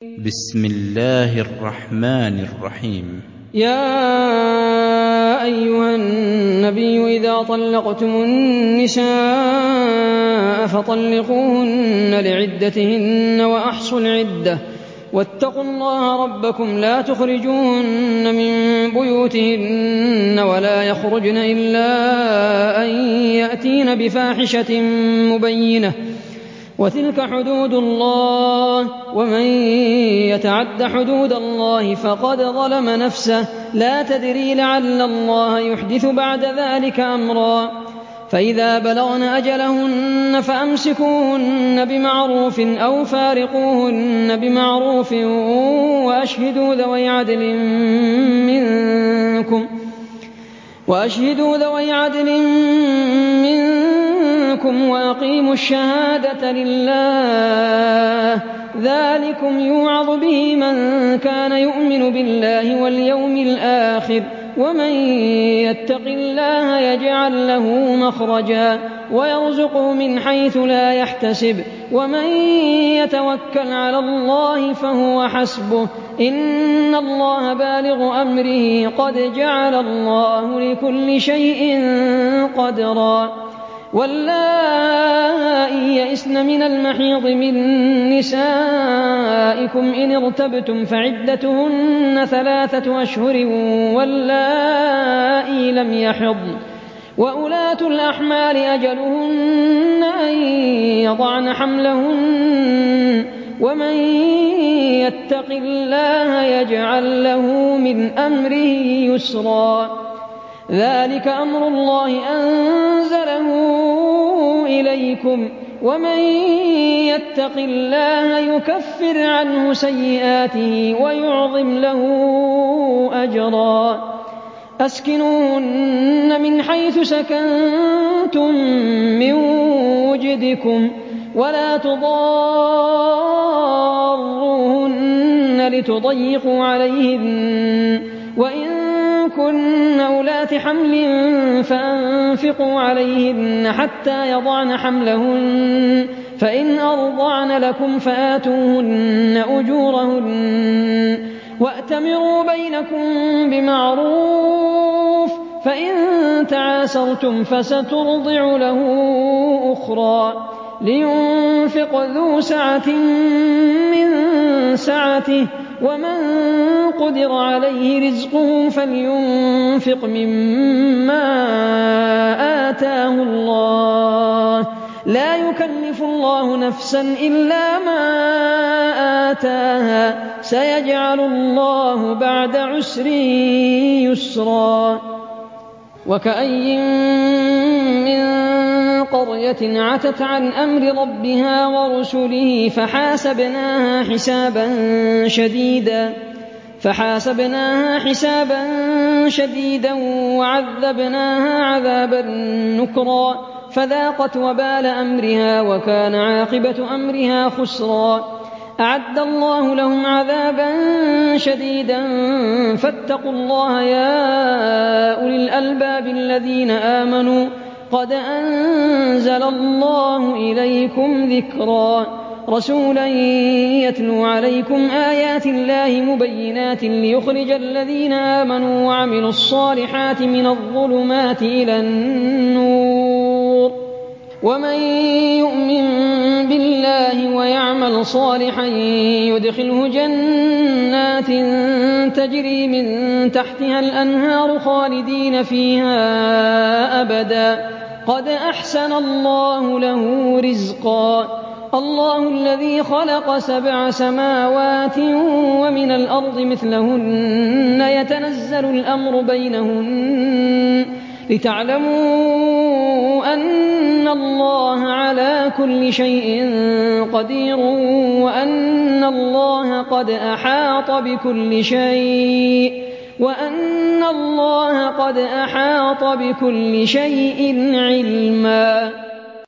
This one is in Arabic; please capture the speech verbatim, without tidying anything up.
بسم الله الرحمن الرحيم. يا أيها النبي إذا طلقتم النساء فطلقوهن لعدتهن وأحصوا العدة واتقوا الله ربكم لا تخرجوهن من بيوتهن ولا يخرجن إلا أن يأتين بفاحشة مبينة وتلك حدود الله ومن يتعد حدود الله فقد ظلم نفسه لا تدري لعل الله يحدث بعد ذلك أمرا فإذا بلغن أجلهن فأمسكوهن بمعروف أو فارقوهن بمعروف وأشهدوا ذوي عدل منكم وأشهدوا ذوي عدل منكم وأقيموا الشهادة لله ذلكم يوعظ به من كان يؤمن بالله واليوم الآخر ومن يتق الله يجعل له مخرجا ويرزقه من حيث لا يحتسب ومن يتوكل على الله فهو حسبه إن الله بالغ أمره قد جعل الله لكل شيء قدرا واللائي يئسن من المحيض من نسائكم إن ارتبتم فعدتهن ثلاثة أشهر واللائي لم يحضن وأولاة الأحمال أجلهن أن يضعن حملهن ومن يتق الله يجعل له من أمره يسرا ذلك أمر الله أنزله إليكم ومن يتق الله يكفر عنه سيئاته ويعظم له أجرا أسكنوهن من حيث سكنتم من وجدكم ولا تضاروهن لتضيقوا عليهن وإن كن أولات حمل فأنفقوا عليهن حتى يضعن حملهن فإن أرضعن لكم فآتوهن أجورهن وأتمروا بينكم بمعروف فإن تعاسرتم فسترضع له أخرى لينفق ذو سعة من سعته ومن قدر عليه رزقه فلينفق مما آتاه الله لا يكلف الله نفسا إلا ما آتاها سيجعل الله بعد عسر يسرا وكأي من قرية عتت عن أمر ربها ورسله فحاسبناها حسابا شديدا فحاسبناها حسابا شديدا وعذبناها عذابا نكرا فذاقت وبال أمرها وكان عاقبة أمرها خسرا أعد الله لهم عذابا شديدا فاتقوا الله يا أولي الألباب الذين آمنوا قد أنزل الله إليكم ذكرا رسولا يتلو عليكم آيات الله مبينات ليخرج الذين آمنوا وعملوا الصالحات من الظلمات إلى النور ومن يؤمن بالله ويعمل صالحا يدخله جنات تجري من تحتها الأنهار خالدين فيها أبدا قد أحسن الله له رزقا الله الذي خلق سبع سماوات ومن الأرض مثلهن يتنزل الأمر بينهن لتعلموا أن الله على كل شيء قدير وأن الله قد أحاط بكل شيء وأن الله قد أحاط بكل شيء علما